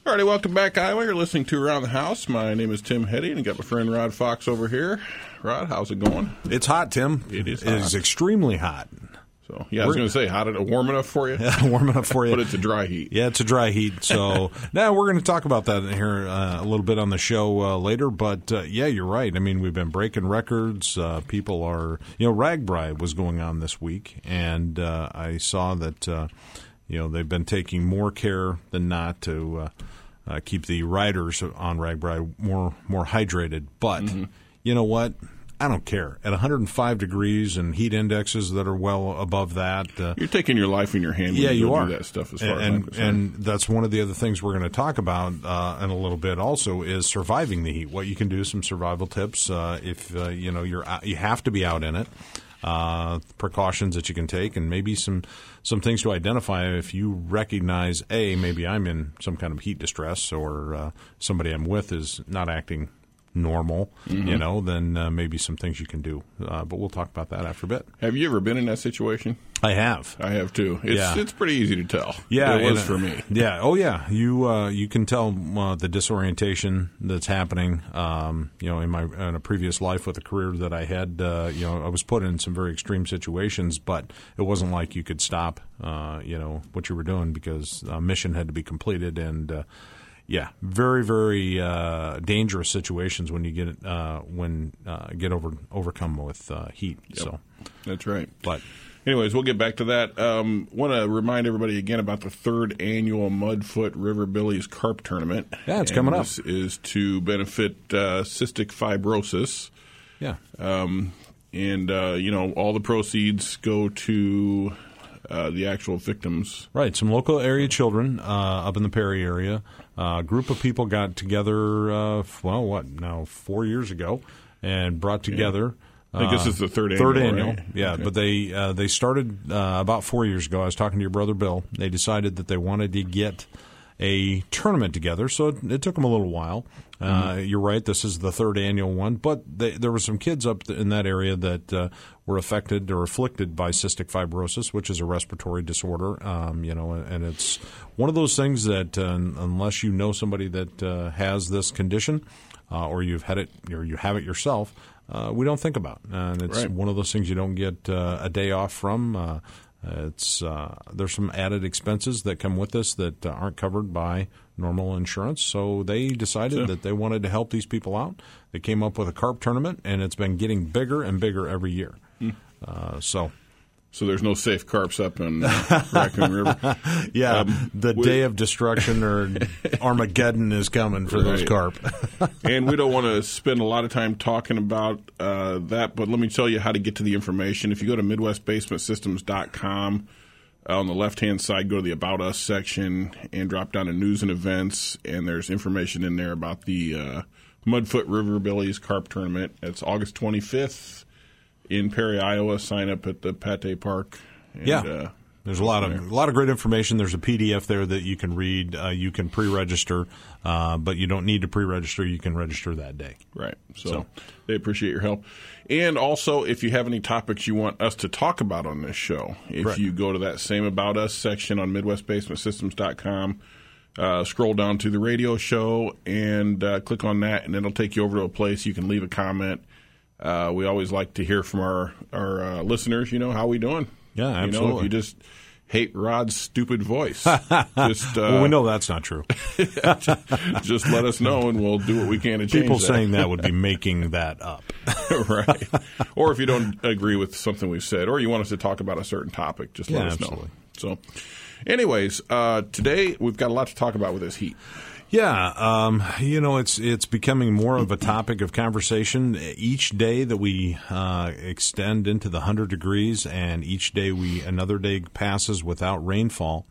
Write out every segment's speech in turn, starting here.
All righty, welcome back, Iowa. You're listening to Around the House. My name is Tim Heddy, and I got my friend Rod Fox over here. Rod, how's it going? It's hot, Tim. It is hot. It is extremely hot. So, yeah, I was going to say, hot, warm enough for you? Yeah, warm enough for you. But it's a dry heat. Yeah, it's a dry heat. So now we're going to talk about that here a little bit on the show later. But, yeah, you're right. I mean, we've been breaking records. People are, RAGBRAI was going on this week, and I saw that, they've been taking more care than not to keep the riders on RAGBRAI more hydrated. But you know what? I don't care. At 105 degrees and heat indexes that are well above that. You're taking your life in your hand when you do are. That stuff as far as I'm concerned. And that's one of the other things we're going to talk about in a little bit also is surviving the heat. What you can do, some survival tips if you have to be out in it. Precautions that you can take, and maybe some things to identify if you recognize, maybe I'm in some kind of heat distress or somebody I'm with is not acting normal, then maybe some things you can do. But we'll talk about that after a bit. Have you ever been in that situation? I have. I have too. It's pretty easy to tell. Yeah, it was for me. Yeah. Oh, yeah. You can tell the disorientation that's happening. In a previous life with a career that I had, I was put in some very extreme situations, but it wasn't like you could stop, what you were doing because a mission had to be completed and. Yeah, very, very dangerous situations when you get overcome with heat. Yep. So that's right. But anyways, we'll get back to that. Want to remind everybody again about the 3rd annual Mudfoot River Billies Carp Tournament. Yeah, it's coming up. This is to benefit cystic fibrosis. Yeah, all the proceeds go to the actual victims. Right. Some local area children up in the Perry area. A group of people got together, 4 years ago, and brought together. I think this is the third annual. Right? Yeah, okay. But they started about 4 years ago. I was talking to your brother Bill. They decided that they wanted to get a tournament together, so it took them a little while. You're right, this is the 3rd annual one, but there were some kids up in that area that were affected or afflicted by cystic fibrosis, which is a respiratory disorder, and it's one of those things that unless you know somebody that has this condition or you've had it or you have it yourself, we don't think about. And it's one of those things you don't get a day off from. There's some added expenses that come with this that aren't covered by normal insurance. So they decided that they wanted to help these people out. They came up with a carp tournament, and it's been getting bigger and bigger every year. So there's no safe carps up in Raccoon River. Yeah, the day of destruction or Armageddon is coming for those carp. And we don't want to spend a lot of time talking about that, but let me tell you how to get to the information. If you go to MidwestBasementSystems.com, on the left-hand side, go to the About Us section and drop down to News and Events, and there's information in there about the Mudfoot River Billies Carp Tournament. It's August 25th. In Perry, Iowa. Sign up at the Pate Park. And, there's a lot of great information. There's a PDF there that you can read. You can pre-register, but you don't need to pre-register. You can register that day. Right. So they appreciate your help. And also, if you have any topics you want us to talk about on this show, if you go to that same About Us section on MidwestBasementSystems.com, scroll down to the radio show and click on that, and it'll take you over to a place you can leave a comment. We always like to hear from our listeners, how we doing? Yeah, absolutely. If you just hate Rod's stupid voice, well, we know that's not true. just let us know, and we'll do what we can to change People that. saying that would be making that up. Right. Or if you don't agree with something we've said, or you want us to talk about a certain topic, just let us know. So, anyways, today we've got a lot to talk about with this heat. Yeah, it's becoming more of a topic of conversation each day that we extend into the 100 degrees, and each day another day passes without rainfall.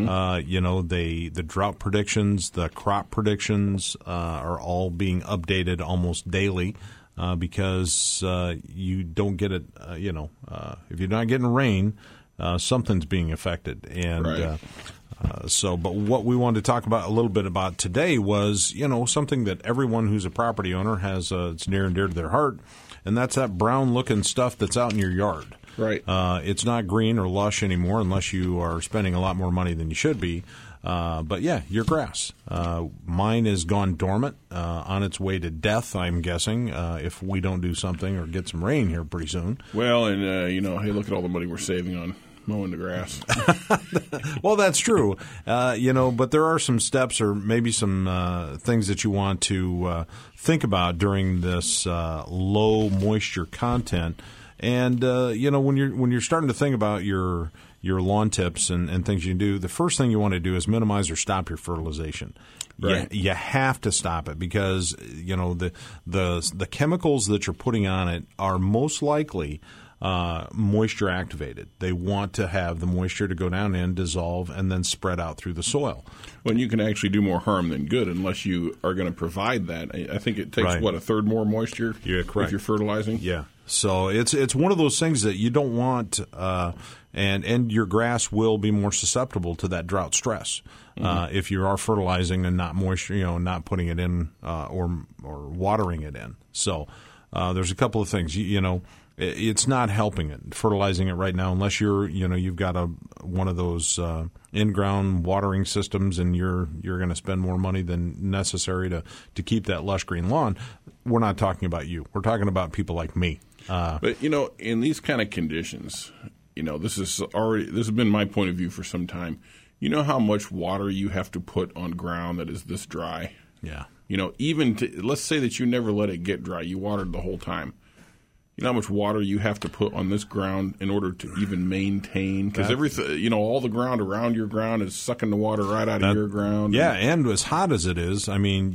The drought predictions, the crop predictions are all being updated almost daily because you don't get it. If you're not getting rain, something's being affected, and. But what we wanted to talk about a little bit about today was, something that everyone who's a property owner has, it's near and dear to their heart, and that's that brown-looking stuff that's out in your yard. Right. It's not green or lush anymore unless you are spending a lot more money than you should be. But yeah, your grass. Mine has gone dormant, on its way to death, I'm guessing, if we don't do something or get some rain here pretty soon. Well, and, hey, look at all the money we're saving on mowing the grass. Well, that's true. But there are some steps or maybe some things that you want to think about during this low moisture content. And, when you're starting to think about your lawn tips and things you can do, the first thing you want to do is minimize or stop your fertilization. Right. You have to stop it because, the chemicals that you're putting on it are most likely moisture activated. They want to have the moisture to go down in, dissolve, and then spread out through the soil. Well, you can actually do more harm than good unless you are going to provide that. I think it takes, a third more moisture if you're fertilizing? Yeah. So it's one of those things that you don't want, and your grass will be more susceptible to that drought stress if you are fertilizing and not moisture, not putting it in or watering it in. So there's a couple of things. It's not helping it, fertilizing it right now, unless you've got one of those in-ground watering systems, and you're going to spend more money than necessary to keep that lush green lawn. We're not talking about you. We're talking about people like me. But in these kind of conditions, this has been my point of view for some time. You know how much water you have to put on ground that is this dry? Yeah. Let's say that you never let it get dry. You watered the whole time. You know how much water you have to put on this ground in order to even maintain? Because everything, all the ground around your ground is sucking the water right out of your ground. Yeah, and as hot as it is, I mean,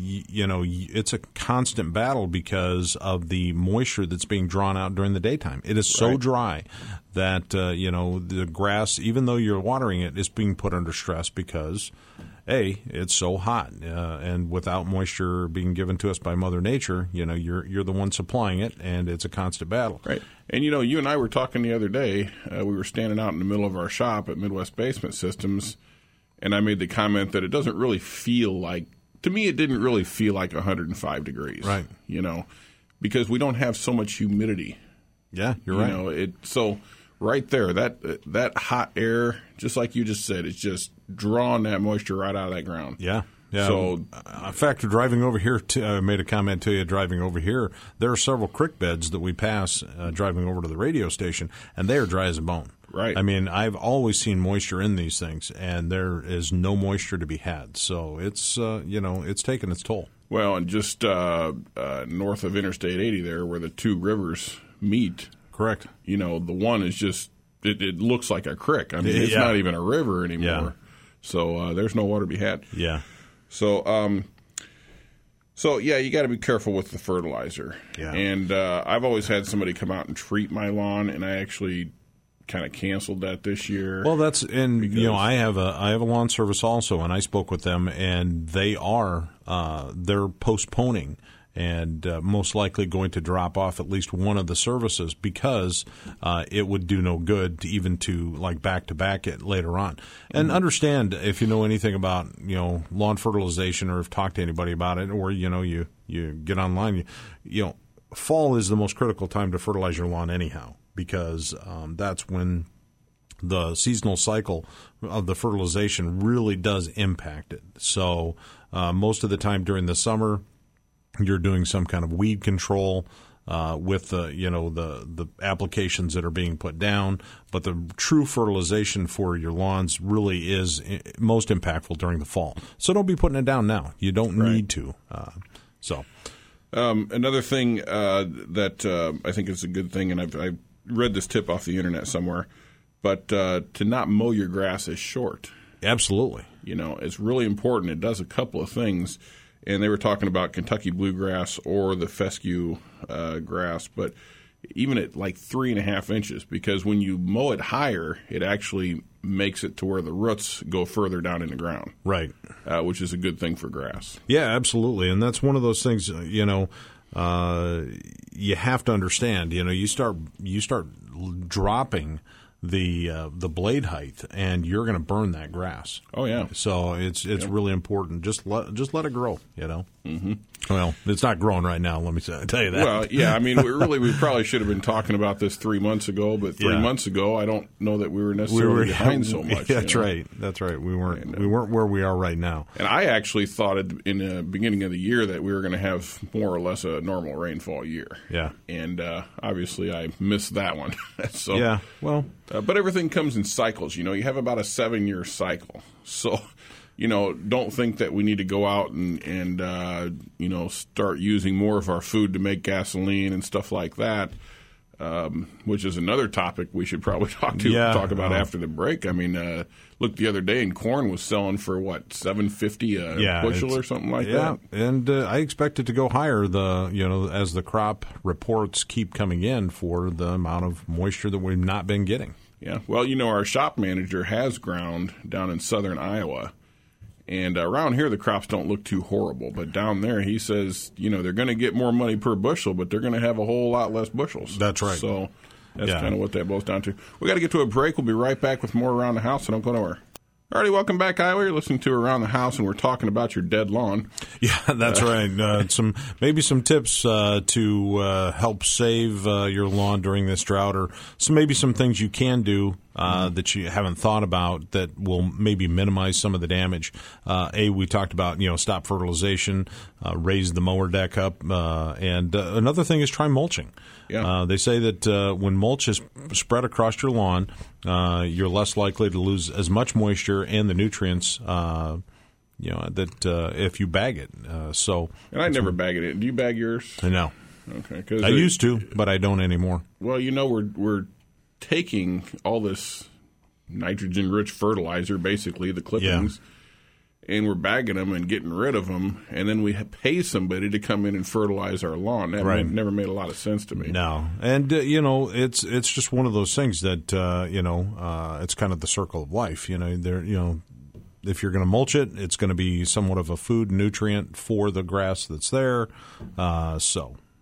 it's a constant battle because of the moisture that's being drawn out during the daytime. It is so dry that, the grass, even though you're watering it, is being put under stress because it's so hot, and without moisture being given to us by Mother Nature, you're the one supplying it, and it's a constant battle. Right. And, you and I were talking the other day. We were standing out in the middle of our shop at Midwest Basement Systems, and I made the comment that it doesn't really feel like, to me, it didn't really feel like 105 degrees. Right. Because we don't have so much humidity. Yeah, you're right. So right there, that hot air, just like you just said, it's just drawing that moisture right out of that ground. Yeah. Yeah. So, in fact, driving over here, I made a comment to you. Driving over here, there are several creek beds that we pass driving over to the radio station, and they are dry as a bone. Right. I mean, I've always seen moisture in these things, and there is no moisture to be had. So it's it's taking its toll. Well, and just north of Interstate 80, there where the two rivers meet. Correct. The one is just it looks like a creek. I mean, it's not even a river anymore. Yeah. So there's no water to be had. Yeah. So you got to be careful with the fertilizer. Yeah. And I've always had somebody come out and treat my lawn, and I actually kind of canceled that this year. Well, I have a lawn service also, and I spoke with them, and they're postponing and most likely going to drop off at least one of the services because it would do no good to like back-to-back it later on. And understand, if you know anything about lawn fertilization or have talked to anybody about it, or you get online, fall is the most critical time to fertilize your lawn anyhow, because that's when the seasonal cycle of the fertilization really does impact it. So most of the time during the summer, you're doing some kind of weed control with the applications that are being put down, but the true fertilization for your lawns really is most impactful during the fall. So don't be putting it down now. You don't need to. Another thing that I think is a good thing, and I've read this tip off the internet somewhere, but to not mow your grass is short. Absolutely. It's really important. It does a couple of things. And they were talking about Kentucky bluegrass or the fescue grass, but even at like 3.5 inches, because when you mow it higher, it actually makes it to where the roots go further down in the ground. Right. Which is a good thing for grass. Yeah, absolutely. And that's one of those things, you have to understand, you start dropping the blade height, and you're going to burn that grass. Oh yeah. So it's really important. Just let it grow. Mm-hmm. Well, it's not growing right now. Let me tell you that. Well, yeah. I mean, we probably should have been talking about this 3 months ago, but 3 months ago, I don't know that we were necessarily behind so much. That's right. That's right. We weren't where we are right now. And I actually thought in the beginning of the year that we were going to have more or less a normal rainfall year. Yeah. And obviously, I missed that one. So yeah. Well, but everything comes in cycles. You have about a 7-year cycle. So, don't think that we need to go out and start using more of our food to make gasoline and stuff like that, which is another topic we should probably talk about after the break. I mean, look, the other day, and corn was selling for what, $7.50 a bushel or something like that. Yeah, and I expect it to go higher. As the crop reports keep coming in for the amount of moisture that we've not been getting. Yeah, well, our shop manager has ground down in southern Iowa. And around here, the crops don't look too horrible. But down there, he says, they're going to get more money per bushel, but they're going to have a whole lot less bushels. That's right. So that's kind of what that boils down to. We got to get to a break. We'll be right back with more Around the House, so don't go nowhere. All righty, welcome back, Iowa. You're listening to Around the House, and we're talking about your dead lawn. Yeah, that's right. Maybe some tips to help save your lawn during this drought, or maybe some things you can do that you haven't thought about that will maybe minimize some of the damage. We talked about stop fertilization, raise the mower deck up, and another thing is try mulching. Yeah. They say that when mulch is spread across your lawn, you're less likely to lose as much moisture and the nutrients, that if you bag it. And I never bag it in. Do you bag yours? No. Okay. I used to, but I don't anymore. Well, we're taking all this nitrogen-rich fertilizer, basically the clippings, and we're bagging them and getting rid of them, and then we pay somebody to come in and fertilize our lawn. That never made a lot of sense to me. No, and it's just one of those things that it's kind of the circle of life. If you're going to mulch it, it's going to be somewhat of a food nutrient for the grass that's there. It's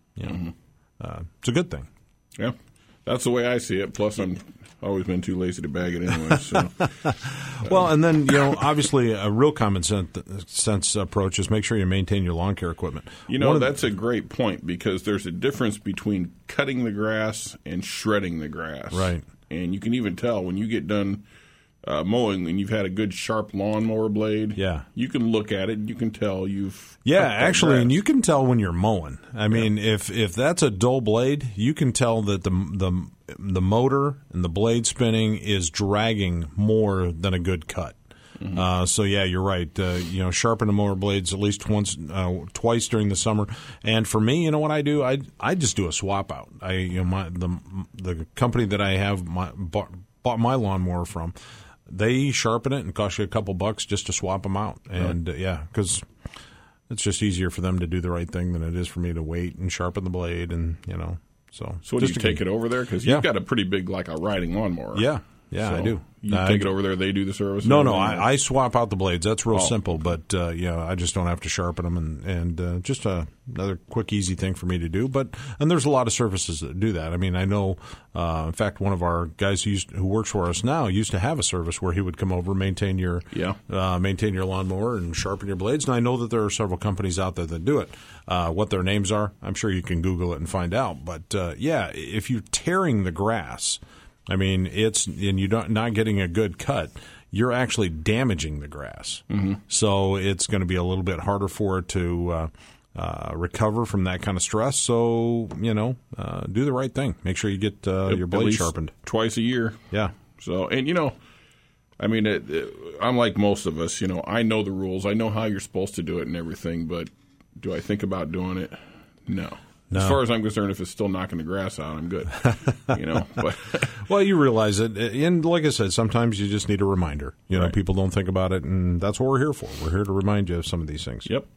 a good thing. Yeah, that's the way I see it. Plus, I'm always been too lazy to bag it anyway. So. Well, and then, obviously a real common sense approach is make sure you maintain your lawn care equipment. That's a great point, because there's a difference between cutting the grass and shredding the grass. Right. And you can even tell when you get done mowing and you've had a good sharp lawnmower blade. Yeah. You can look at it and you can tell you've actually, grass. And you can tell when you're mowing. I mean, if that's a dull blade, you can tell that the motor and the blade spinning is dragging more than a good cut. Mm-hmm. You're right. Sharpen the mower blades at least twice during the summer. And for me, you know what I do? I just do a swap out. The company that I have bought my lawnmower from, they sharpen it and cost you a couple bucks just to swap them out. And because it's just easier for them to do the right thing than it is for me to wait and sharpen the blade and So what, do you take it over there? Because you've got a pretty big, like a riding lawnmower. Yeah, so I do. You take it over there, they do the service? No, I swap out the blades. That's real simple, but I just don't have to sharpen them, and just another quick, easy thing for me to do. And there's a lot of services that do that. I mean, I know, in fact, one of our guys who works for us now used to have a service where he would come over, maintain your lawnmower and sharpen your blades. And I know that there are several companies out there that do it. What their names are, I'm sure you can Google it and find out. But if you're tearing the grass, I mean, and you're not getting a good cut, you're actually damaging the grass. Mm-hmm. So it's going to be a little bit harder for it to recover from that kind of stress. So, do the right thing. Make sure you get your blade sharpened. Twice a year. Yeah. So, and I mean, I'm like most of us, I know the rules. I know how you're supposed to do it and everything, but do I think about doing it? No. As far as I'm concerned, if it's still knocking the grass out, I'm good. But well, you realize it, and like I said, sometimes you just need a reminder. People don't think about it, and that's what we're here for. We're here to remind you of some of these things. Yep.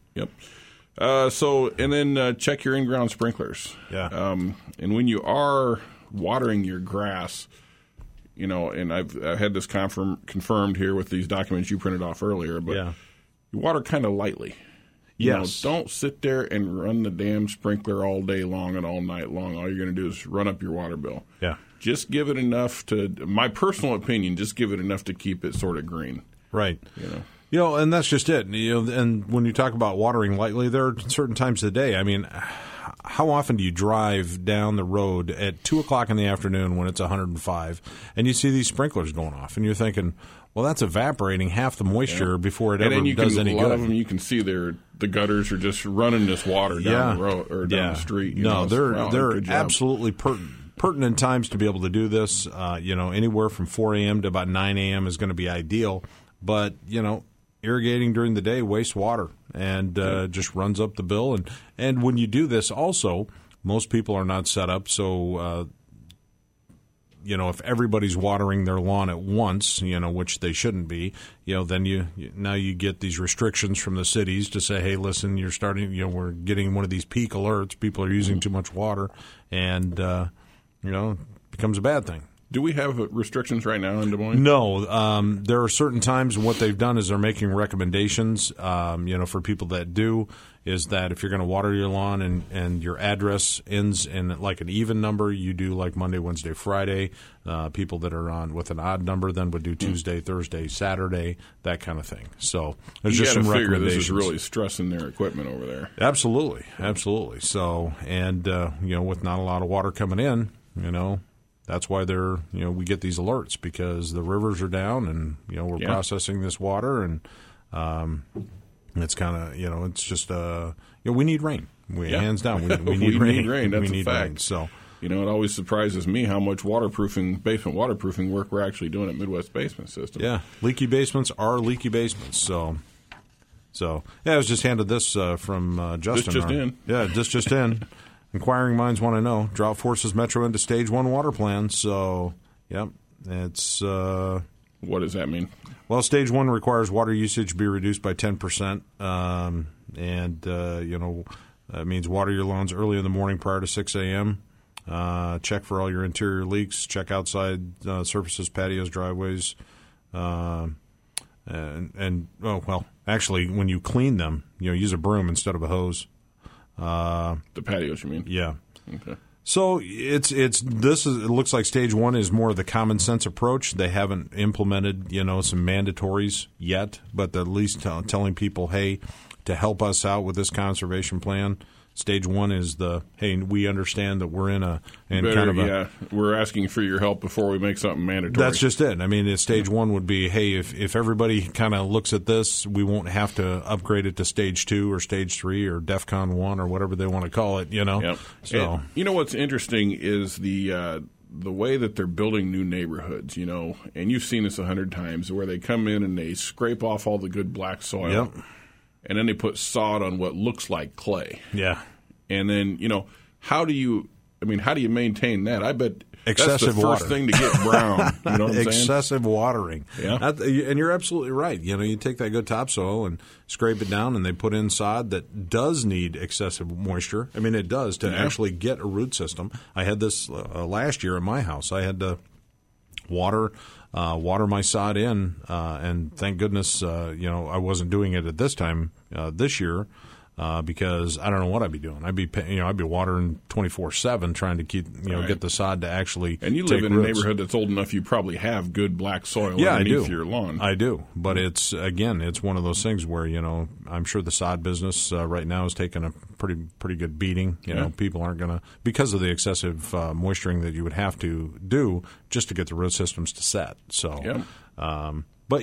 And then check your in-ground sprinklers. Yeah. And when you are watering your grass, and I've had this confirmed here with these documents you printed off earlier, but you water kind of lightly. Yes. Don't sit there and run the damn sprinkler all day long and all night long. All you're going to do is run up your water bill. Yeah. Just give it enough to, my personal opinion, just give it enough to keep it sort of green. Right. And that's just it. And when you talk about watering lightly, there are certain times of the day. I mean, how often do you drive down the road at 2 o'clock in the afternoon when it's 105 and you see these sprinklers going off and you're thinking, well, that's evaporating half the moisture before it ever does any good. A lot of them, you can see the gutters are just running this water down the road or down the street. They're absolutely pertinent times to be able to do this. Anywhere from 4 a.m. to about 9 a.m. is going to be ideal. But, irrigating during the day wastes water and just runs up the bill. And when you do this also, most people are not set up so if everybody's watering their lawn at once, which they shouldn't be, then you get these restrictions from the cities to say, hey, listen, you're starting, we're getting one of these peak alerts. People are using too much water, and it becomes a bad thing. Do we have restrictions right now in Des Moines? No. There are certain times what they've done is they're making recommendations, for people that do, is that if you're going to water your lawn and your address ends in like an even number, you do like Monday, Wednesday, Friday. People that are on with an odd number then would do Tuesday, Thursday, Saturday, that kind of thing. So there's just some recommendations. This is really stressing their equipment over there. Absolutely. So, and, with not a lot of water coming in, that's why we get these alerts because the rivers are down and, we're processing this water and it's kind of, it's just, we need rain. Hands down, we need rain. Need rain. That's a fact. Rain, so, it always surprises me how much basement waterproofing work we're actually doing at Midwest Basement System. Yeah, leaky basements are leaky basements. So I was just handed this from Justin. This just in. Yeah, this just in. Inquiring minds want to know. Drought forces Metro into Stage 1 water plan. So, it's... what does that mean? Well, Stage 1 requires water usage be reduced by 10%. That means water your lawns early in the morning prior to 6 a.m. Check for all your interior leaks. Check outside surfaces, patios, driveways. Actually, when you clean them, use a broom instead of a hose. The patios, you mean? Yeah. Okay. So it looks like Stage 1 is more of the common sense approach. They haven't implemented, some mandatories yet, but at least telling people, hey, to help us out with this conservation plan, Stage 1 is hey, we understand that we're we're asking for your help before we make something mandatory. That's just it. I mean, Stage 1 would be, hey, if everybody kind of looks at this, we won't have to upgrade it to Stage 2 or Stage 3 or DEFCON 1 or whatever they want to call it, Yep. So, and what's interesting is the way that they're building new neighborhoods, and you've seen this 100 times, where they come in and they scrape off all the good black soil. Yep. And then they put sod on what looks like clay. Yeah. And then, how do you maintain that? I bet excessive that's the first water. Thing to get brown. You know what I'm saying? Excessive watering. Yeah. And you're absolutely right. You take that good topsoil and scrape it down, and they put in sod that does need excessive moisture. I mean, it does to actually get a root system. I had this last year in my house. I had to water my sod in, and thank goodness, I wasn't doing it at this time this year because I don't know what I'd be doing. I'd be watering 24/7 trying to keep get the sod to actually. And you live in a neighborhood that's old enough, you probably have good black soil underneath your lawn. I do, but it's one of those things where I'm sure the sod business right now is taking a pretty good beating. People aren't going to, because of the excessive moisturing that you would have to do just to get the root systems to set. So, but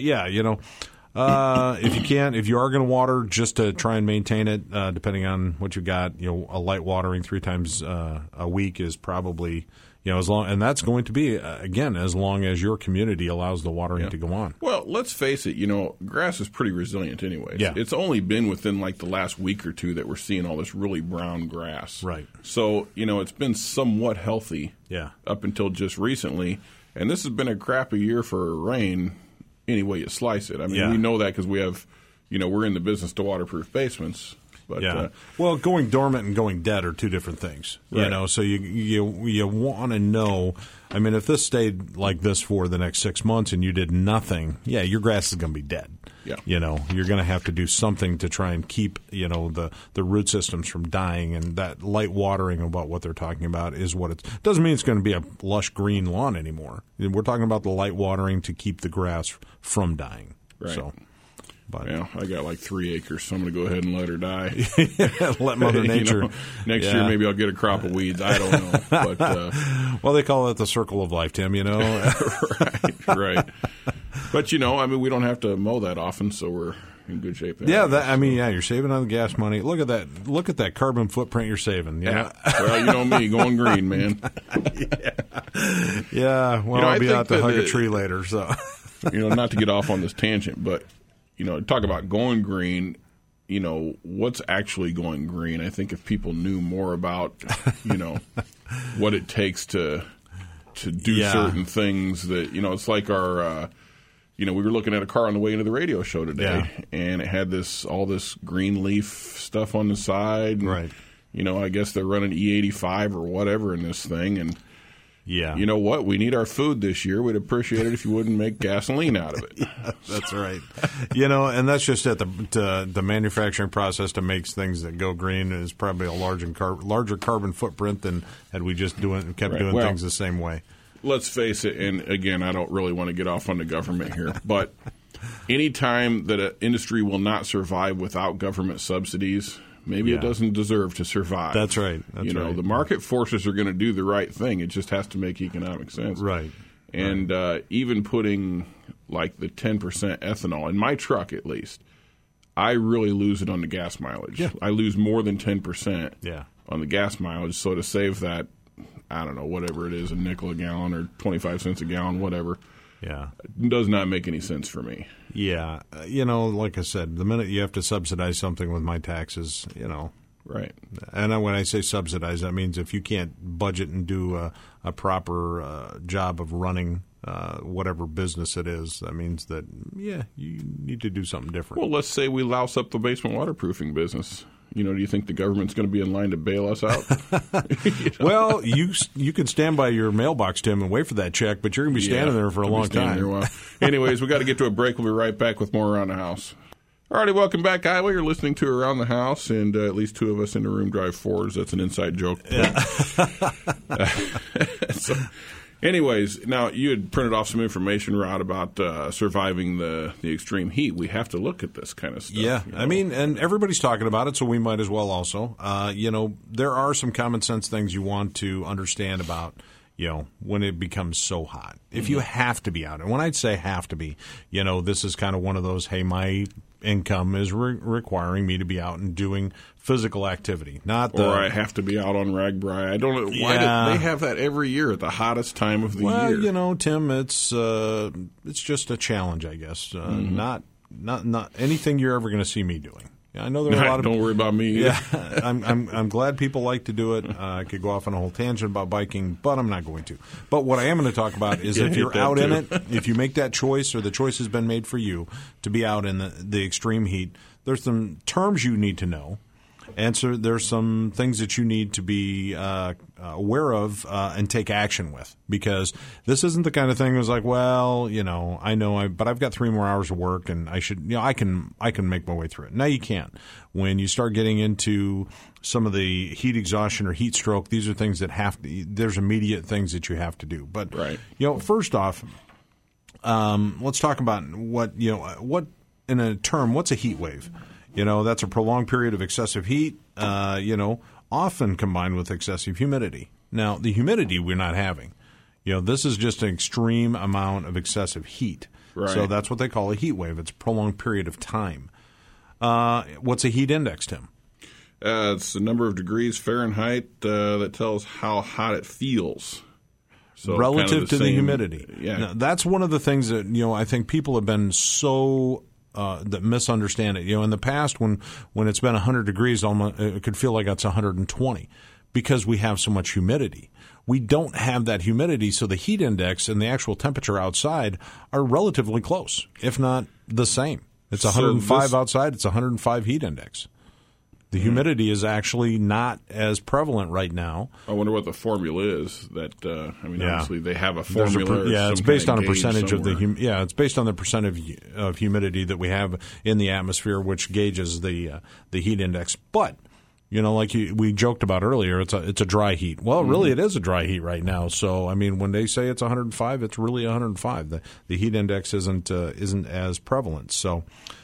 if you are going to water, just to try and maintain it, depending on what you got, a light watering 3 times a week is probably, as long, and that's going to be, again, as long as your community allows the watering to go on. Well, let's face it, grass is pretty resilient anyways. Yeah. It's only been within like the last week or two that we're seeing all this really brown grass. Right. So, it's been somewhat healthy up until just recently, and this has been a crappy year for rain. Any way you slice it. I mean, we know that because we have, we're in the business to waterproof basements. But well, going dormant and going dead are two different things. Right. You know, so you want to know. I mean, if this stayed like this for the next 6 months and you did nothing, your grass is going to be dead. Yeah. You know, you're going to have to do something to try and keep, the root systems from dying, and that light watering about what they're talking about is what it doesn't mean it's going to be a lush green lawn anymore. We're talking about the light watering to keep the grass from dying. Right. So, but I got like 3 acres, so I'm going to go ahead and let her die. let Mother Nature. Next year, maybe I'll get a crop of weeds. I don't know. But well, they call it the circle of life, Tim. Right. But we don't have to mow that often, so we're in good shape there. You're saving on the gas money. Look at that. Look at that carbon footprint you're saving. Yeah. Well, you know me, going green, man. Yeah. Well, I'll be out to hug a tree later. So, not to get off on this tangent, but talk about going green. What's actually going green. I think if people knew more about, what it takes to do certain things that, it's like our, we were looking at a car on the way into the radio show today, and it had all this green leaf stuff on the side. And, right. I guess they're running E85 or whatever in this thing. And, yeah. you know what? We need our food this year. We'd appreciate it if you wouldn't make gasoline out of it. Yeah, that's right. And that's just at the manufacturing process to make things that go green is probably a larger carbon footprint than had we just kept doing things the same way. Let's face it, and again, I don't really want to get off on the government here, but any time that an industry will not survive without government subsidies, maybe it doesn't deserve to survive. That's right. The market forces are going to do the right thing. It just has to make economic sense. Right. And even putting like the 10% ethanol in my truck, at least, I really lose it on the gas mileage. Yeah. I lose more than 10% on the gas mileage. So to save that, I don't know, whatever it is, a nickel a gallon or 25 cents a gallon, whatever. Yeah. It does not make any sense for me. Yeah. Like I said, the minute you have to subsidize something with my taxes, Right. And when I say subsidize, that means if you can't budget and do a proper job of running whatever business it is, that means that, you need to do something different. Well, let's say we louse up the basement waterproofing business. Do you think the government's going to be in line to bail us out? Well, you can stand by your mailbox, Tim, and wait for that check, but you're going to be standing there for a long time. Anyways, we got to get to a break. We'll be right back with more Around the House. All righty, welcome back, Iowa. You're listening to Around the House, and at least two of us in the room drive Fords. That's an inside joke. Yeah. Anyways, now you had printed off some information, Rod, about surviving the extreme heat. We have to look at this kind of stuff. Yeah, I mean, and everybody's talking about it, so we might as well also. There are some common sense things you want to understand about, when it becomes so hot. If you have to be out, and when I'd say have to be, this is kind of one of those, hey, my income is requiring me to be out and doing physical activity. Or I have to be out on RAGBRAI. I don't know. Why do they have that every year at the hottest time of the year? Well, Tim, it's just a challenge, I guess. Not anything you're ever going to see me doing. I know there are a lot of. Don't worry about me. Yeah, I'm glad people like to do it. I could go off on a whole tangent about biking, but I'm not going to. But what I am going to talk about is if you're out in it, if you make that choice or the choice has been made for you to be out in the extreme heat, there's some terms you need to know. And so there's some things that you need to be aware of and take action with, because this isn't the kind of thing that's like, well, I know, but I've got 3 more hours of work and I should, I can make my way through it. Now you can't. When you start getting into some of the heat exhaustion or heat stroke, these are things that there's immediate things that you have to do. But, first off, let's talk about what in a term, what's a heat wave? That's a prolonged period of excessive heat, often combined with excessive humidity. Now, the humidity we're not having. This is just an extreme amount of excessive heat. Right. So that's what they call a heat wave. It's a prolonged period of time. What's a heat index, Tim? It's the number of degrees Fahrenheit that tells how hot it feels. So relative to the humidity. Yeah. Now, that's one of the things that, I think people have been so that misunderstand it. In the past, when it's been 100 degrees, almost it could feel like it's 120 because we have so much humidity. We don't have that humidity, so the heat index and the actual temperature outside are relatively close, if not the same. It's 105 outside. It's 105 heat index. The humidity is actually not as prevalent right now. I wonder what the formula is. That obviously they have a formula. It's based on a percentage of the it's based on the percent of humidity that we have in the atmosphere, which gauges the heat index. But like we joked about earlier, it's a dry heat. Well, really, it is a dry heat right now. So, I mean, when they say it's 105, it's really 105. The heat index isn't as prevalent. So,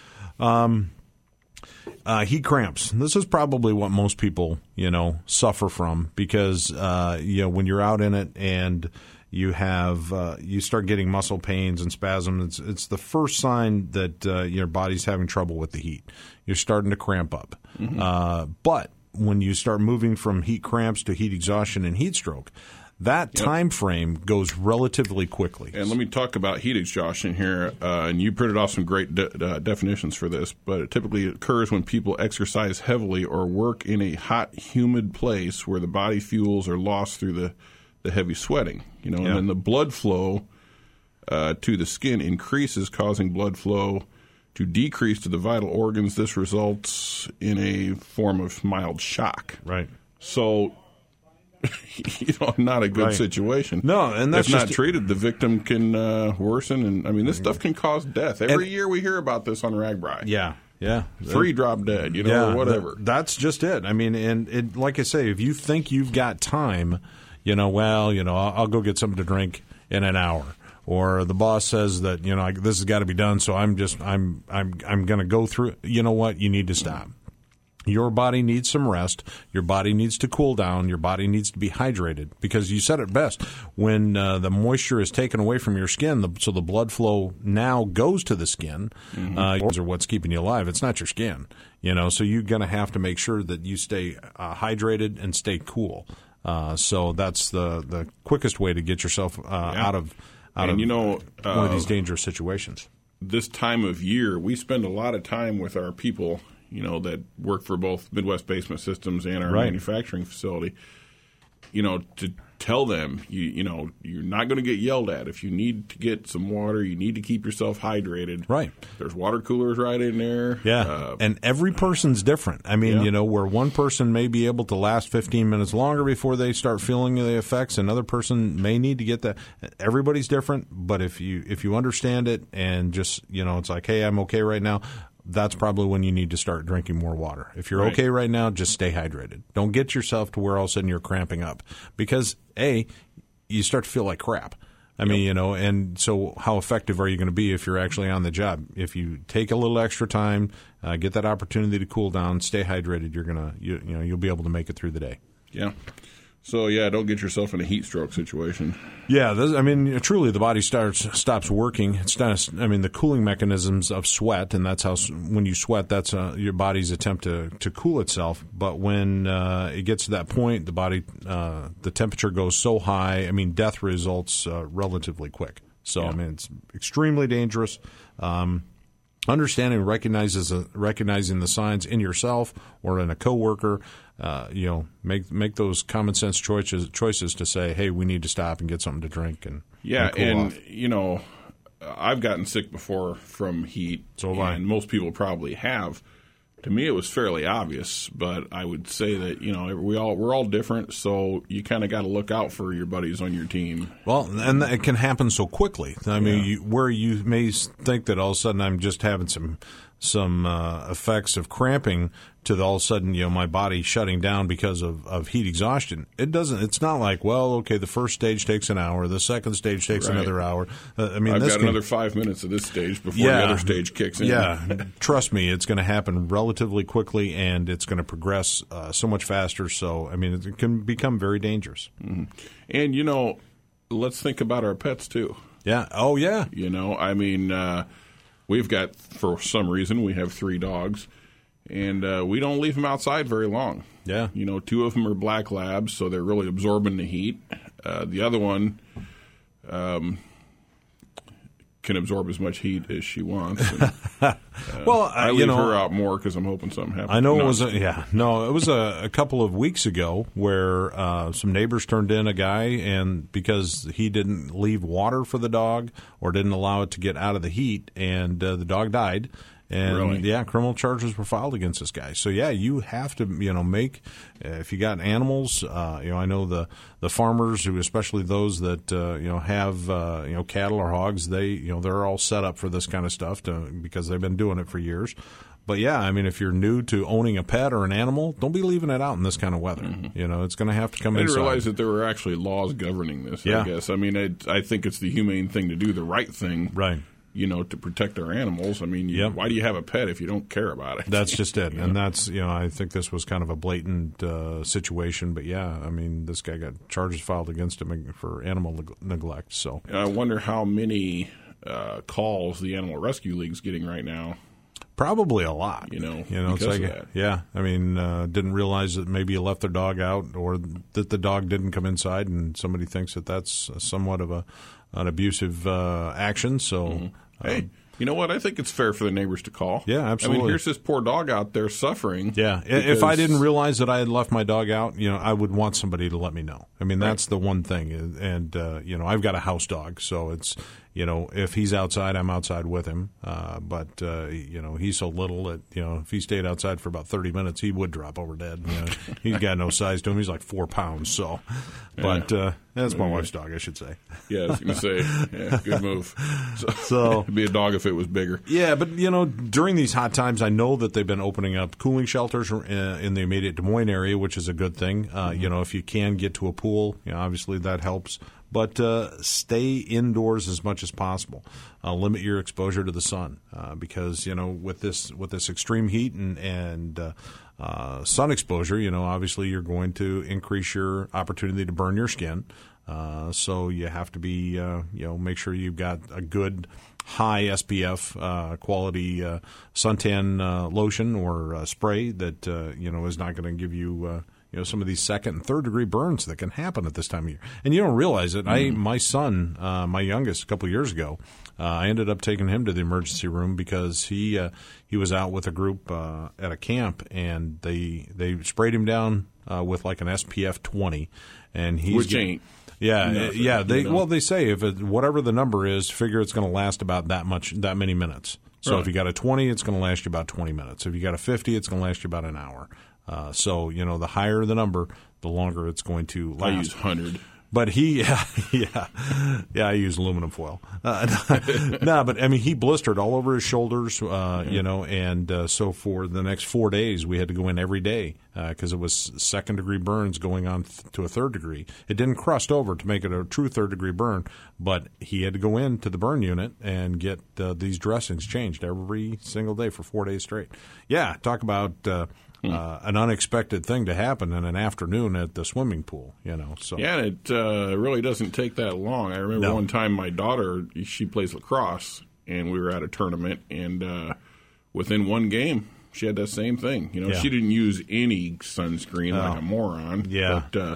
heat cramps. This is probably what most people, suffer from because, when you're out in it and you have you start getting muscle pains and spasms, it's the first sign that your body's having trouble with the heat. You're starting to cramp up. But when you start moving from heat cramps to heat exhaustion and heat stroke, that time frame goes relatively quickly. And let me talk about heat exhaustion here. And you printed off some great definitions for this, but it typically occurs when people exercise heavily or work in a hot, humid place where the body fuels are lost through the heavy sweating. And then the blood flow to the skin increases, causing blood flow to decrease to the vital organs. This results in a form of mild shock. Right. So, not a good situation. No, and that's if not treated, the victim can worsen. And, I mean, this stuff can cause death. Every year we hear about this on RAGBRAI. Yeah. 3 drop dead, or whatever. That's just it. I mean, and like I say, if you think you've got time, I'll go get something to drink in an hour. Or the boss says that, this has got to be done, so I'm going to go through it. You know what? You need to stop. Your body needs some rest. Your body needs to cool down. Your body needs to be hydrated because you said it best. When the moisture is taken away from your skin, so the blood flow now goes to the skin, or what's keeping you alive. It's not your skin, so you're going to have to make sure that you stay hydrated and stay cool. So that's the quickest way to get yourself out of one of these dangerous situations. This time of year, we spend a lot of time with our people, that work for both Midwest Basement Systems and our manufacturing facility, to tell them, you're not going to get yelled at. If you need to get some water, you need to keep yourself hydrated. Right. There's water coolers right in there. Yeah. And every person's different. I mean, where one person may be able to last 15 minutes longer before they start feeling the effects, another person may need to get that. Everybody's different, but if you understand it and just, it's like, hey, I'm okay right now, that's probably when you need to start drinking more water. If you're okay right now, just stay hydrated. Don't get yourself to where all of a sudden you're cramping up because, you start to feel like crap. I mean, and so how effective are you going to be if you're actually on the job? If you take a little extra time, get that opportunity to cool down, stay hydrated, you'll be able to make it through the day. Yeah. So, don't get yourself in a heat stroke situation. Yeah, truly the body stops working. It's not, the cooling mechanisms of sweat, and that's how when you sweat, that's your body's attempt to cool itself. But when it gets to that point, the body, the temperature goes so high, death results relatively quick. So, it's extremely dangerous. Understanding and recognizing the signs in yourself or in a coworker, make those common sense choices to say, hey, we need to stop and get something to drink and cool off. I've gotten sick before from heat, and most people probably have. To me, it was fairly obvious, but I would say that we're all different, so you kind of got to look out for your buddies on your team. Well, and it can happen so quickly. I mean, where you may think that all of a sudden I'm just having some effects of cramping to all of a sudden, my body shutting down because of heat exhaustion. It's not like, well, okay, the first stage takes an hour, the second stage takes another hour. I've got another 5 minutes of this stage before the other stage kicks in. Yeah, trust me, it's going to happen relatively quickly, and it's going to progress so much faster. So, it can become very dangerous. Mm-hmm. And, let's think about our pets, too. Yeah. Oh, yeah. We've got, for some reason, we have 3 dogs, and we don't leave them outside very long. Yeah. 2 of them are black labs, so they're really absorbing the heat. The other one can absorb as much heat as she wants. And, I leave her out more because I'm hoping something happens. I know it was a couple of weeks ago where some neighbors turned in a guy, and because he didn't leave water for the dog or didn't allow it to get out of the heat, and the dog died. And Really? criminal charges were filed against this guy. So you have to, make if you got animals. I know the farmers who, especially those that have cattle or hogs, they're all set up for this kind of stuff because they've been doing it for years. But if you're new to owning a pet or an animal, don't be leaving it out in this kind of weather. Mm-hmm. It's going to have to come inside. I didn't inside. realize that there were actually laws governing this, I guess. I think it's the humane thing to do, the right thing. Right. To protect our animals. Why do you have a pet if you don't care about it? That's just it. And that's, I think this was kind of a blatant situation. But, this guy got charges filed against him for animal neglect. So I wonder how many calls the Animal Rescue League's getting right now. Probably a lot. Because it's like, of that. Yeah. Didn't realize that maybe you left their dog out or that the dog didn't come inside, and somebody thinks that that's somewhat of an abusive action. So, hey, you know what? I think it's fair for the neighbors to call. Yeah, absolutely. Here's this poor dog out there suffering. Yeah. If I didn't realize that I had left my dog out, I would want somebody to let me know. That's the one thing. And, I've got a house dog, so it's, if he's outside, I'm outside with him. But he's so little that, if he stayed outside for about 30 minutes, he would drop over dead. He's got no size to him. He's like 4 pounds. So, but that's my wife's dog, I should say. Yeah, I was going to say, good move. So it'd be a dog if it was bigger. Yeah, but, during these hot times, I know that they've been opening up cooling shelters in the immediate Des Moines area, which is a good thing. If you can get to a pool, obviously that helps. But stay indoors as much as possible. Limit your exposure to the sun because with this extreme heat and sun exposure, obviously you're going to increase your opportunity to burn your skin. So you have to be make sure you've got a good high SPF quality suntan lotion or spray that is not going to give you. Some of these second and third degree burns that can happen at this time of year. And you don't realize it. My son, my youngest, a couple of years ago, I ended up taking him to the emergency room because he was out with a group at a camp, and they sprayed him down with like an SPF 20. And Which ain't. Yeah. They say if whatever the number is, figure it's going to last about that many minutes. So if you got a 20, it's going to last you about 20 minutes. If you got a 50, it's going to last you about an hour. So the higher the number, the longer it's going to last. I use 100. But I use aluminum foil. But he blistered all over his shoulders, and so for the next 4 days we had to go in every day because it was second degree burns going on to a third degree. It didn't crust over to make it a true third degree burn, but he had to go into the burn unit and get these dressings changed every single day for 4 days straight. Yeah, talk about an unexpected thing to happen in an afternoon at the swimming pool, So yeah, and it really doesn't take that long. I remember one time my daughter, she plays lacrosse, and we were at a tournament, and within one game, she had that same thing. She didn't use any sunscreen like a moron. Yeah, but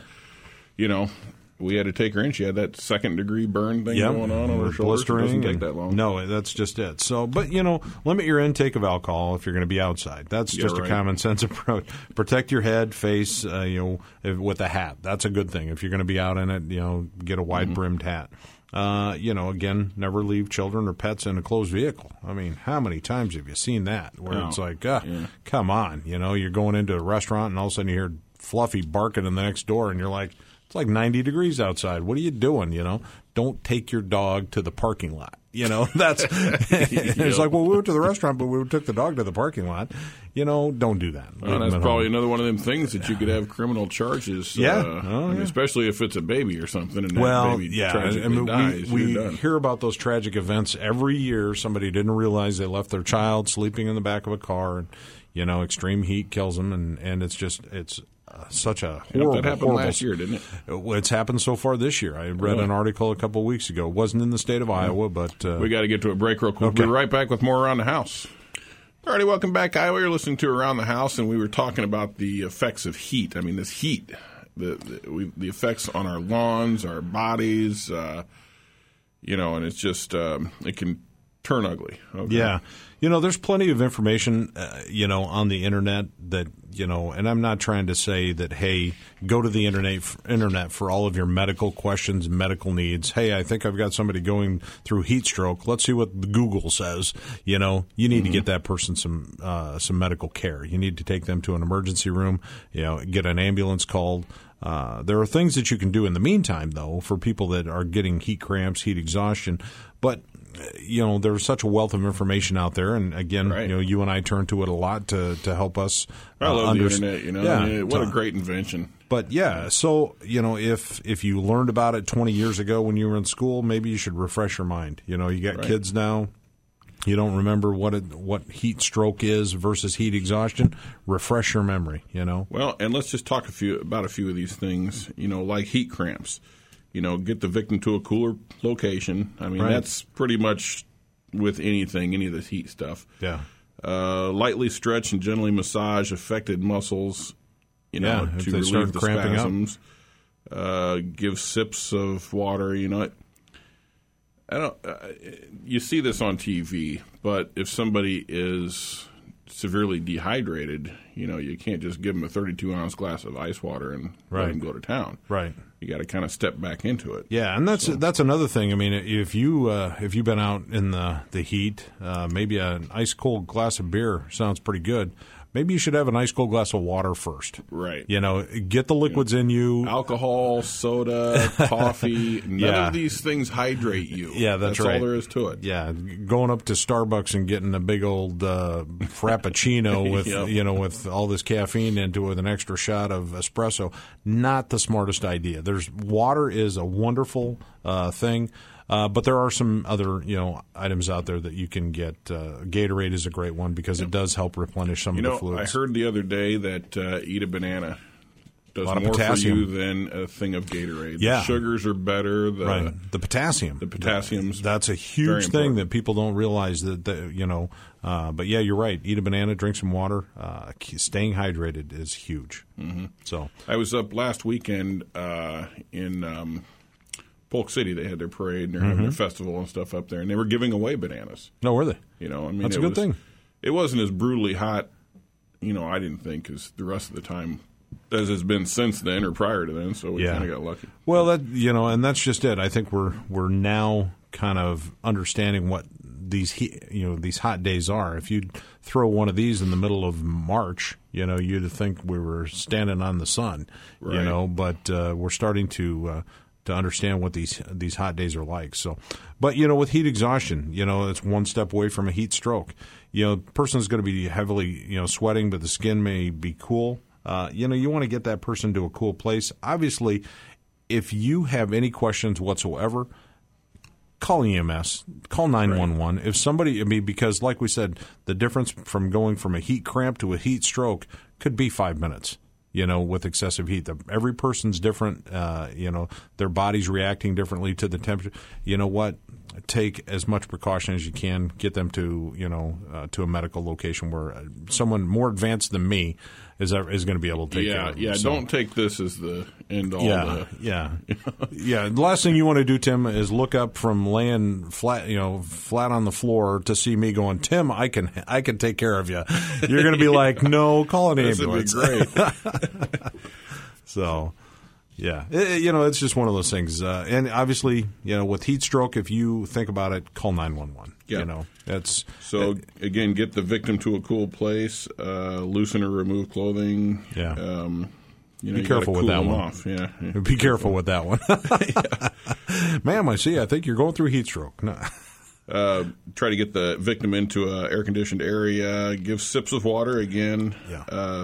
we had to take her in. She had that second degree burn thing going on her shoulders. It doesn't take that long. No, that's just it. So, but limit your intake of alcohol if you're going to be outside. That's just a common sense approach. Protect your head, face, with a hat. That's a good thing. If you're going to be out in it, get a wide brimmed hat. Again, never leave children or pets in a closed vehicle. How many times have you seen that where it's like, come on, you're going into a restaurant and all of a sudden you hear Fluffy barking in the next door and you're like, it's like 90 degrees outside. What are you doing? Don't take your dog to the parking lot. That's it's like, well, we went to the restaurant, but we took the dog to the parking lot. Don't do that. Well, that's probably another one of them things that you could have criminal charges. Especially if it's a baby or something. And that baby tragically dies. We hear about those tragic events every year. Somebody didn't realize they left their child sleeping in the back of a car, and extreme heat kills them, and it's such a horrible. That happened last year, didn't it? It's happened so far this year. I read an article a couple of weeks ago. It wasn't in the state of Iowa, but we got to get to a break real quick. Okay. We'll be right back with more Around the House. All righty, welcome back, Iowa. You're listening to Around the House, and we were talking about the effects of heat. This heat, the effects on our lawns, our bodies, and it's just it can turn ugly. Okay. Yeah. There's plenty of information, on the internet that, and I'm not trying to say that, hey, go to the internet for all of your medical questions, medical needs. Hey, I think I've got somebody going through heat stroke. Let's see what Google says. You need to get that person some medical care. You need to take them to an emergency room, get an ambulance called. There are things that you can do in the meantime, though, for people that are getting heat cramps, heat exhaustion. But, there's such a wealth of information out there. And, again, right. You and I turn to it a lot to help us I love the internet, Yeah, I mean, what a great invention. But, yeah, so, if you learned about it 20 years ago when you were in school, maybe you should refresh your mind. You got right. kids now. You don't remember what heat stroke is versus heat exhaustion. Refresh your memory, Well, and let's just talk about a few of these things, like heat cramps. Get the victim to a cooler location. I mean, right. That's pretty much with any of this heat stuff. Yeah. Lightly stretch and gently massage affected muscles, to they start relieve the cramping spasms. Give sips of water, I don't. You see this on TV, but if somebody is severely dehydrated, you can't just give them a 32-ounce glass of ice water and right. let them go to town. Right. You got to kind of step back into it. Yeah, and that's another thing. I mean, if you've been out in the heat, maybe an ice cold glass of beer sounds pretty good. Maybe you should have an ice cold glass of water first. Right. Get the liquids in you. Alcohol, soda, coffee, none of these things hydrate you. Yeah, that's right. All there is to it. Yeah, going up to Starbucks and getting a big old frappuccino with yep. With all this caffeine into it with an extra shot of espresso, not the smartest idea. Water is a wonderful thing. But there are some other, items out there that you can get. Gatorade is a great one because it does help replenish some of the fluids. I heard the other day that eat a banana does more potassium for you than a thing of Gatorade. Yeah. The sugars are better. The potassium. The potassium's that's a huge thing that people don't realize that but yeah, you're right. Eat a banana, drink some water. Staying hydrated is huge. Mm-hmm. So I was up last weekend in Polk City. They had their parade and they're having their festival and stuff up there, and they were giving away bananas. No, were they? That's a good thing. It wasn't as brutally hot, I didn't think, as the rest of the time as has been since then or prior to then. So we kind of got lucky. Well, and that's just it. I think we're now kind of understanding what these these hot days are. If you throw one of these in the middle of March, you'd think we were standing on the sun. Right. But we're starting to understand what these hot days are like. So, but with heat exhaustion, it's one step away from a heat stroke. Person's going to be heavily sweating, but the skin may be cool. You want to get that person to a cool place. Obviously, if you have any questions whatsoever, call EMS, call 911. Right. If somebody, because like we said, the difference from going from a heat cramp to a heat stroke could be 5 minutes. With excessive heat. Every person's different. Their body's reacting differently to the temperature. You know what? Take as much precaution as you can. Get them to, to a medical location where someone more advanced than me is going to be able to take care of them. Yeah, so, don't take this as the end all. Yeah. The last thing you want to do, Tim, is look up from laying flat on the floor to see me going, Tim, I can take care of you. You're going to be like, no, call an ambulance. This would be great. So, yeah, it's just one of those things. And obviously, with heat stroke, if you think about it, call 911. Yeah. Again, get the victim to a cool place, loosen or remove clothing. Yeah. Be careful with that one. Off. Yeah. Be careful with that one. Ma'am, I think you're going through heat stroke. No. Try to get the victim into an air-conditioned area. Give sips of water again. Yeah.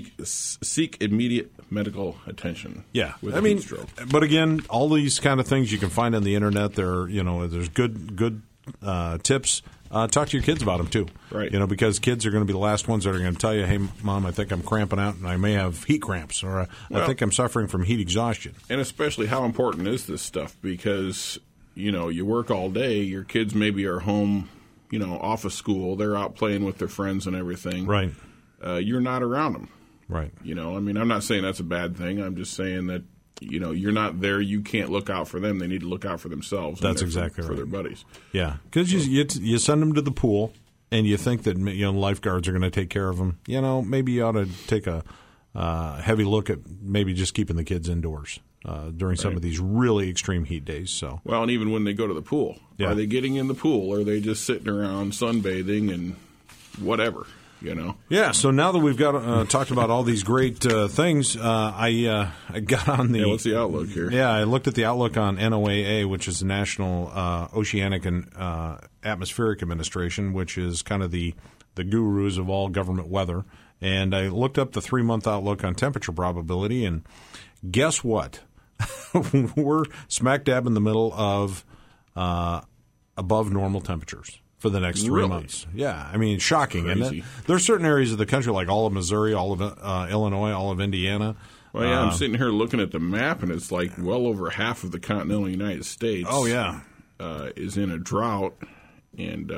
Seek immediate medical attention. Yeah. With heat stroke. But again, all these kind of things you can find on the internet. There's good tips. Talk to your kids about them too. Right. Because kids are going to be the last ones that are going to tell you, "Hey, Mom, I think I'm cramping out, and I may have heat cramps, or I think I'm suffering from heat exhaustion." And especially, how important is this stuff? Because you work all day. Your kids maybe are home, off of school. They're out playing with their friends and everything. Right. You're not around them. Right. I'm not saying that's a bad thing. I'm just saying that you're not there. You can't look out for them. They need to look out for themselves. That's exactly for right. their buddies. Yeah, because you send them to the pool, and you think that lifeguards are going to take care of them. Maybe you ought to take a heavy look at maybe just keeping the kids indoors during some of these really extreme heat days. So well, and even when they go to the pool, are they getting in the pool, or are they just sitting around sunbathing and whatever? Yeah. So now that we've got talked about all these great things, I got on the. Yeah, what's the outlook here? Yeah, I looked at the outlook on NOAA, which is the National Oceanic and Atmospheric Administration, which is kind of the gurus of all government weather. And I looked up the 3-month outlook on temperature probability, and guess what? We're smack dab in the middle of above normal temperatures for the next 3 months. Yeah, I mean, shocking, isn't it? There's certain areas of the country, like all of Missouri, all of Illinois, all of Indiana. Well, yeah, I'm sitting here looking at the map, and it's like well over half of the continental United States. Oh, yeah. Is in a drought and,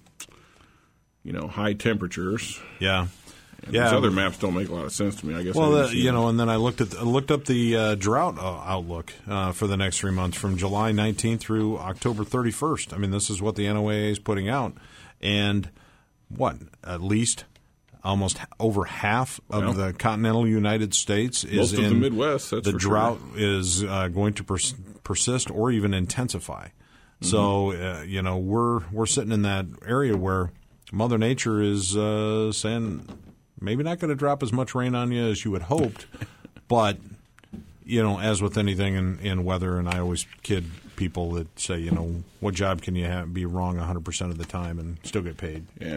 high temperatures. Yeah. And these other maps don't make a lot of sense to me. I guess. Well, and then I looked up the drought outlook for the next 3 months from July 19th through October 31st. I mean, this is what the NOAA is putting out, and at least almost over half of the continental United States is most of the Midwest. That's the for drought sure. is going to persist or even intensify. Mm-hmm. So we're sitting in that area where Mother Nature is saying, maybe not going to drop as much rain on you as you had hoped, but, as with anything in weather, and I always kid people that say, what job can you be wrong 100% of the time and still get paid? Yeah.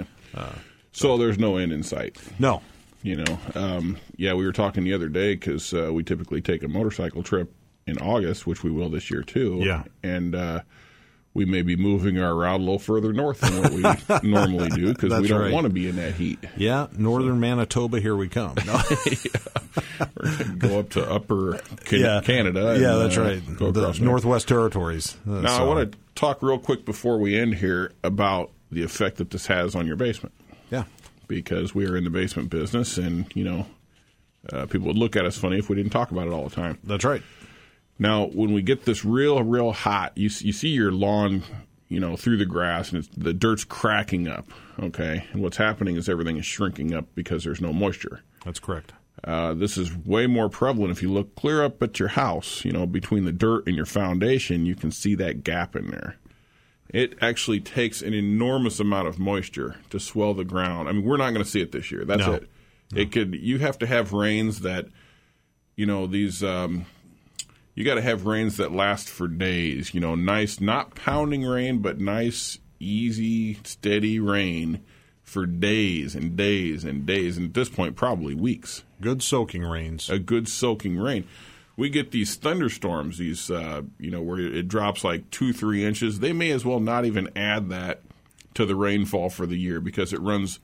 So there's no end in sight. No. We were talking the other day because we typically take a motorcycle trip in August, which we will this year too. Yeah. And we may be moving our route a little further north than what we normally do because we don't want to be in that heat. Yeah, northern Manitoba, here we come. No. We're going to go up to upper Canada. Yeah, that's right. Go across the Northwest Territories. Now, I want to talk real quick before we end here about the effect that this has on your basement. Yeah. Because we are in the basement business, and, people would look at us funny if we didn't talk about it all the time. That's right. Now, when we get this real hot, you see your lawn, through the grass, and the dirt's cracking up, okay? And what's happening is everything is shrinking up because there's no moisture. That's correct. This is way more prevalent if you look clear up at your house, between the dirt and your foundation, you can see that gap in there. It actually takes an enormous amount of moisture to swell the ground. I mean, we're not going to see it this year. That's it. No. You have to have rains that, these you got to have rains that last for days, nice, not pounding rain, but nice, easy, steady rain for days and days and days, and at this point, probably weeks. Good soaking rains. A good soaking rain. We get these thunderstorms, these, where it drops like 2-3 inches. They may as well not even add that to the rainfall for the year because it runs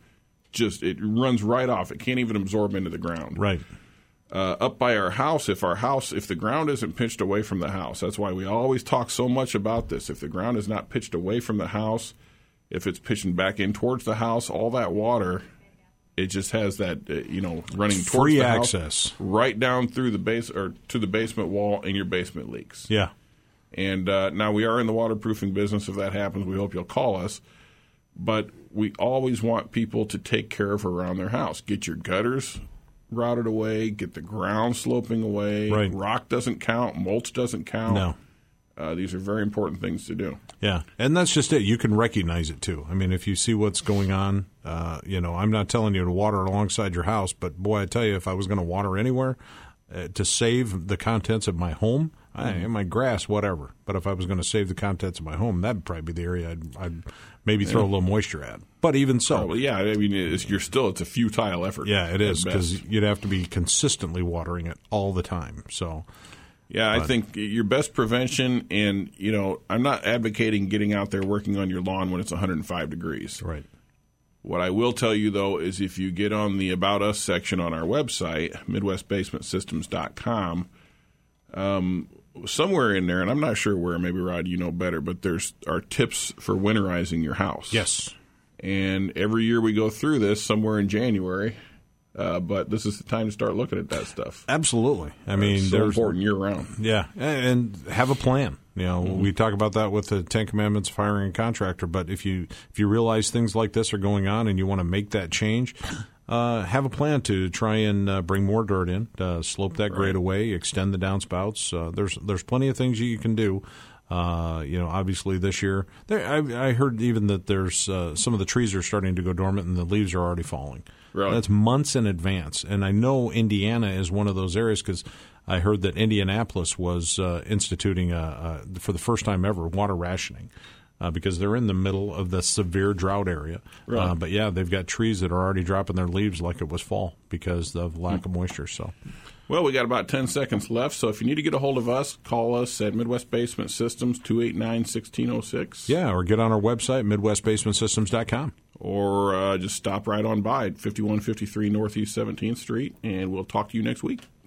right off. It can't even absorb into the ground. Right. Up by our house, if the ground isn't pitched away from the house, that's why we always talk so much about this. If the ground is not pitched away from the house, if it's pitching back in towards the house, all that water, it just has that, running towards free the access house, right down through the base or to the basement wall, and your basement leaks. Yeah. And now we are in the waterproofing business. If that happens, we hope you'll call us. But we always want people to take care of around their house. Get your gutters routed away, get the ground sloping away. Right. Rock doesn't count, mulch doesn't count. No. These are very important things to do. Yeah, and that's just it. You can recognize it, too. I mean, if you see what's going on, I'm not telling you to water alongside your house, but, boy, I tell you, if I was going to water anywhere to save the contents of my home, my grass, whatever. But if I was going to save the contents of my home, that would probably be the area I'd maybe throw a little moisture at. But even so. Well, yeah, I mean, it's a futile effort. Yeah, it is, because you'd have to be consistently watering it all the time. So, yeah, I think your best prevention, and, I'm not advocating getting out there working on your lawn when it's 105 degrees. Right. What I will tell you, though, is if you get on the About Us section on our website, MidwestBasementSystems.com, somewhere in there, and I'm not sure where, maybe, Rod, you know better, but there's our tips for winterizing your house. Yes. And every year we go through this, somewhere in January, But this is the time to start looking at that stuff. Absolutely. I mean, it's so important year round. Yeah, and have a plan. We talk about that with the 10 Commandments of hiring a contractor. But if you realize things like this are going on and you want to make that change, have a plan to try and bring more dirt in, slope that grade away, extend the downspouts. There's plenty of things you can do. Obviously this year, I heard even that there's some of the trees are starting to go dormant and the leaves are already falling. Really? That's months in advance. And I know Indiana is one of those areas because I heard that Indianapolis was instituting, for the first time ever, water rationing because they're in the middle of the severe drought area. Really? But, yeah, they've got trees that are already dropping their leaves like it was fall because of lack of moisture. So, well, we got about 10 seconds left, so if you need to get a hold of us, call us at Midwest Basement Systems, 289-1606. Yeah, or get on our website, MidwestBasementSystems.com. Or just stop right on by at 5153 Northeast 17th Street, and we'll talk to you next week.